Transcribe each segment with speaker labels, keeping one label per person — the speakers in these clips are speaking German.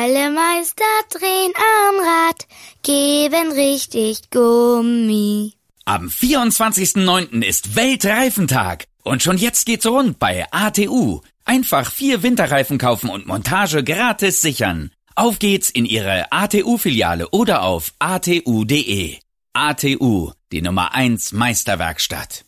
Speaker 1: Alle Meister drehen am Rad, geben richtig Gummi.
Speaker 2: Am 24.09. ist Weltreifentag. Und schon jetzt geht's rund bei ATU. Einfach 4 Winterreifen kaufen und Montage gratis sichern. Auf geht's in Ihre ATU-Filiale oder auf atu.de. ATU, die Nummer 1 Meisterwerkstatt.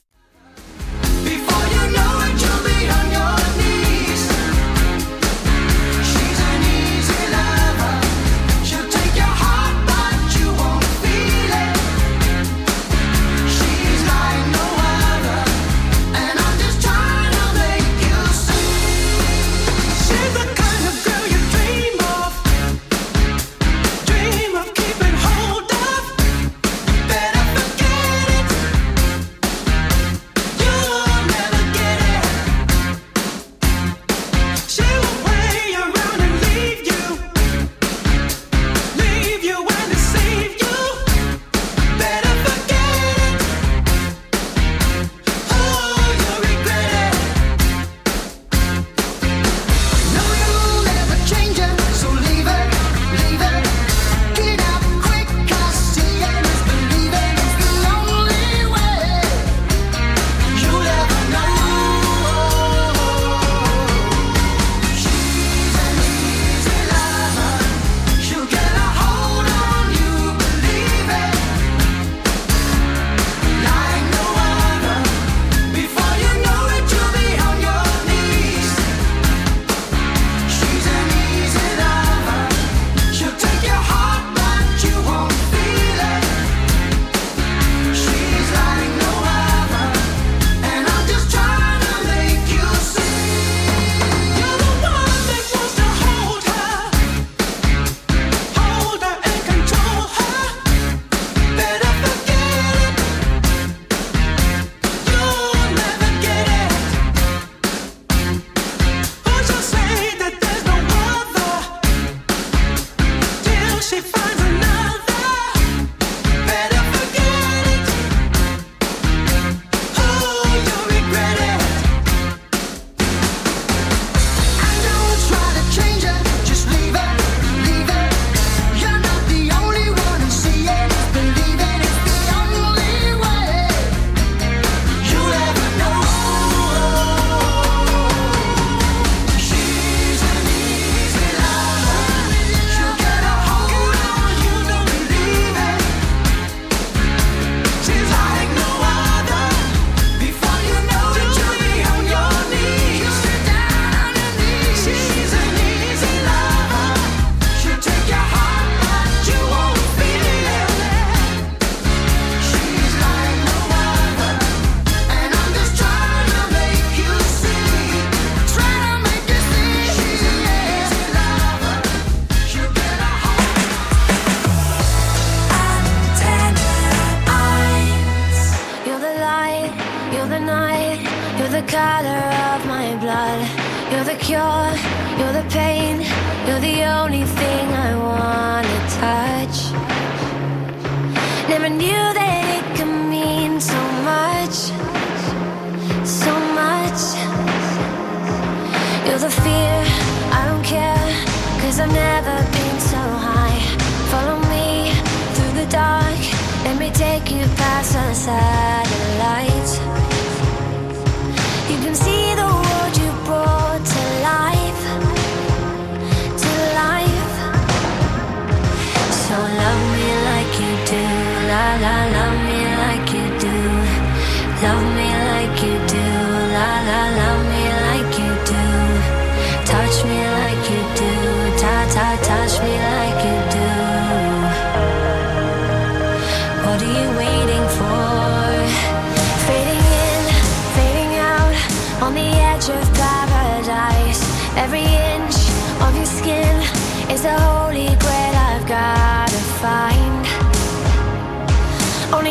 Speaker 3: Is the holy grail I've gotta find. Oh,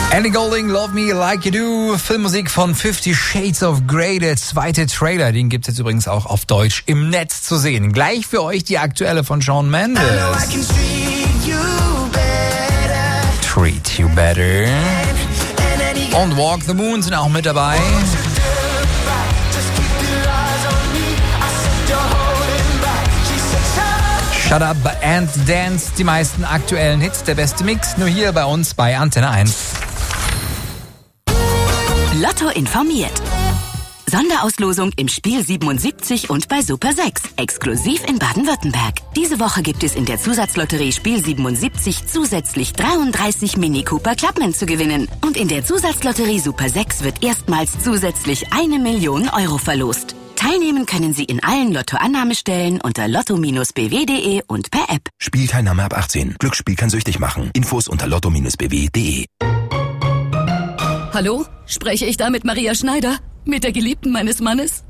Speaker 3: Ellie Goulding, Love Me Like You Do, Filmmusik von 50 Shades of Grey, der zweite Trailer, den gibt's jetzt übrigens auch auf Deutsch im Netz zu sehen. Gleich für euch die aktuelle von Shawn Mendes. Treat You Better. Und Walk the Moon sind auch mit dabei. Shut Up and Dance, die meisten aktuellen Hits, der beste Mix, nur hier bei uns bei Antenne 1.
Speaker 4: Lotto informiert. Sonderauslosung im Spiel 77 und bei Super 6, exklusiv in Baden-Württemberg. Diese Woche gibt es in der Zusatzlotterie Spiel 77 zusätzlich 33 Mini Cooper Clubman zu gewinnen. Und in der Zusatzlotterie Super 6 wird erstmals zusätzlich 1 Million Euro verlost. Teilnehmen können Sie in allen Lottoannahmestellen unter lotto-bw.de und per App.
Speaker 5: Spielteilnahme ab 18. Glücksspiel kann süchtig machen. Infos unter lotto-bw.de.
Speaker 4: Hallo? Spreche ich da mit Maria Schneider? Mit der Geliebten meines Mannes?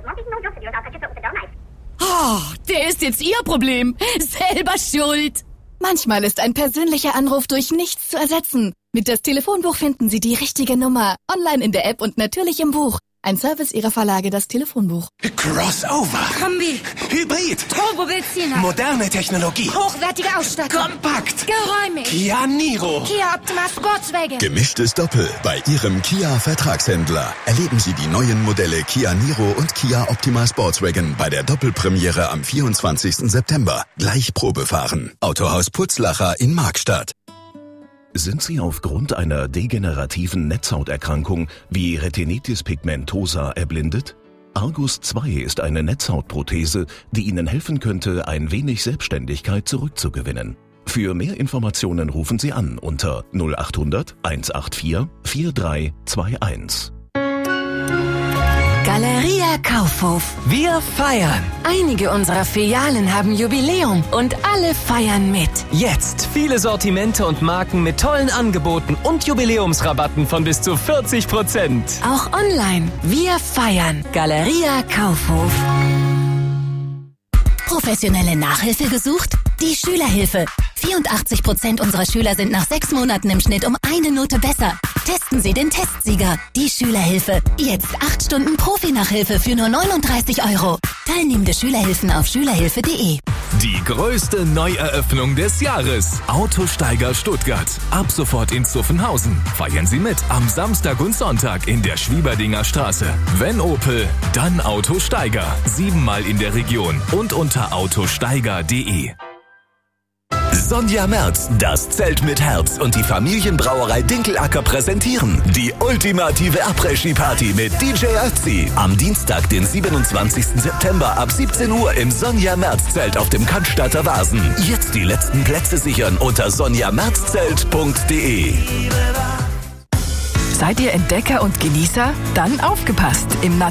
Speaker 4: Oh, der ist jetzt Ihr Problem. Selber schuld.
Speaker 6: Manchmal ist ein persönlicher Anruf durch nichts zu ersetzen. Mit das Telefonbuch finden Sie die richtige Nummer. Online in der App und natürlich im Buch. Ein Service Ihrer Verlage, das Telefonbuch.
Speaker 7: Crossover.
Speaker 8: Kombi.
Speaker 7: Hybrid.
Speaker 8: Turbo-Benziner.
Speaker 7: Moderne Technologie.
Speaker 8: Hochwertige Ausstattung.
Speaker 7: Kompakt.
Speaker 8: Geräumig.
Speaker 7: Kia Niro.
Speaker 8: Kia Optima Sportswagen.
Speaker 9: Gemischtes Doppel bei Ihrem Kia-Vertragshändler. Erleben Sie die neuen Modelle Kia Niro und Kia Optima Sportswagen bei der Doppelpremiere am 24. September. Gleich Probe fahren. Autohaus Putzlacher in Markstadt.
Speaker 5: Sind Sie aufgrund einer degenerativen Netzhauterkrankung wie Retinitis pigmentosa erblindet? Argus 2 ist eine Netzhautprothese, die Ihnen helfen könnte, ein wenig Selbstständigkeit zurückzugewinnen. Für mehr Informationen rufen Sie an unter 0800 184 4321.
Speaker 10: Galeria Kaufhof. Wir feiern. Einige unserer Filialen haben Jubiläum und alle feiern mit.
Speaker 11: Jetzt viele Sortimente und Marken mit tollen Angeboten und Jubiläumsrabatten von bis zu 40%.
Speaker 10: Auch online. Wir feiern. Galeria Kaufhof.
Speaker 12: Professionelle Nachhilfe gesucht? Die Schülerhilfe. 84% unserer Schüler sind nach 6 Monaten im Schnitt um 1 Note besser. Testen Sie den Testsieger. Die Schülerhilfe. Jetzt 8 Stunden Profi-Nachhilfe für nur 39 €. Teilnehmende Schülerhilfen auf schülerhilfe.de.
Speaker 13: Die größte Neueröffnung des Jahres. Autosteiger Stuttgart. Ab sofort in Zuffenhausen. Feiern Sie mit am Samstag und Sonntag in der Schwieberdinger Straße. Wenn Opel, dann Autosteiger. 7-mal in der Region und unter autosteiger.de.
Speaker 14: Sonja Merz, das Zelt mit Herz und die Familienbrauerei Dinkelacker präsentieren die ultimative Après-Ski-Party mit DJ Ötzi. Am Dienstag, den 27. September ab 17 Uhr im Sonja Merz Zelt auf dem Cannstatter Wasen. Jetzt die letzten Plätze sichern unter sonjamerzzelt.de.
Speaker 15: Seid ihr Entdecker und Genießer? Dann aufgepasst! Im